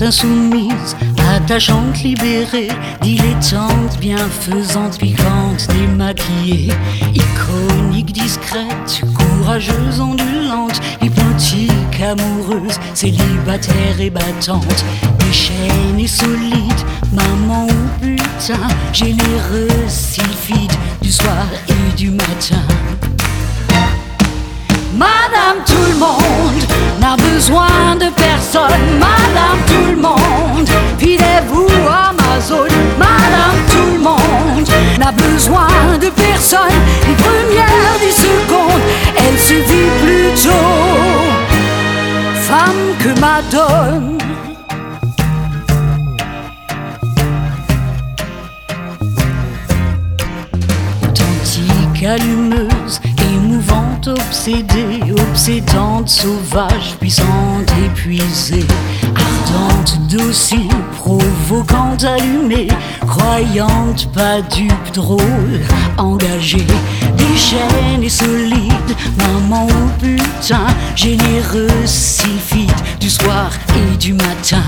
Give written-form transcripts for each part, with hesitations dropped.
insoumise, attachante, libérée, dilettante, bienfaisante, piquante, démaquillée, iconique, discrète, courageuse, ondulante, hypnotique, amoureuse, célibataire et battante, déchaînée, solide, maman ou putain, généreuse, sylphide, du soir et du matin. Madame tout le monde n'a besoin de personne. Madame tout le monde, filez-vous à ma zone. Madame tout le monde n'a besoin de personne. Ni première ni seconde, elle se vit plutôt femme que madone. Authentique, allumeuse, émouvante, obsédée, obsédante, sauvage, puissante, épuisée, ardente, docile, provocante, allumée, croyante, pas dupe, drôle, engagée, déchaînée, solide, maman ou putain, généreuse, sylphide, du soir et du matin.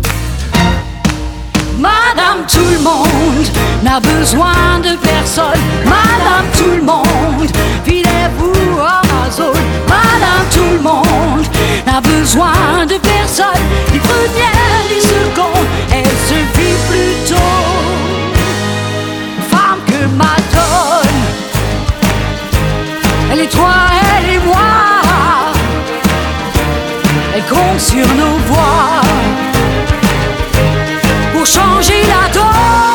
Madame tout le monde n'a besoin de personne. Madame tout le monde, filez-vous à ma zone. Madame tout le monde n'a besoin de personne. Ni première ni seconde, elle se vit plutôt femme que madone. Elle est toi, elle est moi. Elle compte sur nos voix pour changer la donne.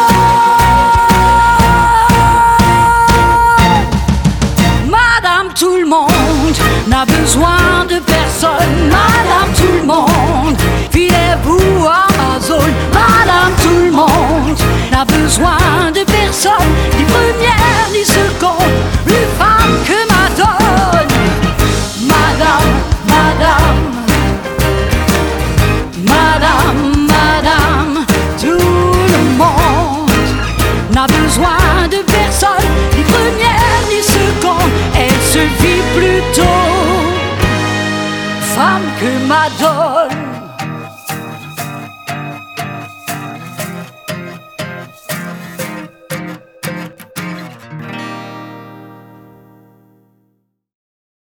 Madame tout le monde n'a besoin de personne. Madame tout le monde, filez-vous à ma zone. Madame tout le monde n'a besoin de personne, ni première ni seconde, plus femme que madone. Madame, madame, madame, madame, tout le monde n'a besoin de personne, ni première ni seconde, elle se vit plutôt femme que madone.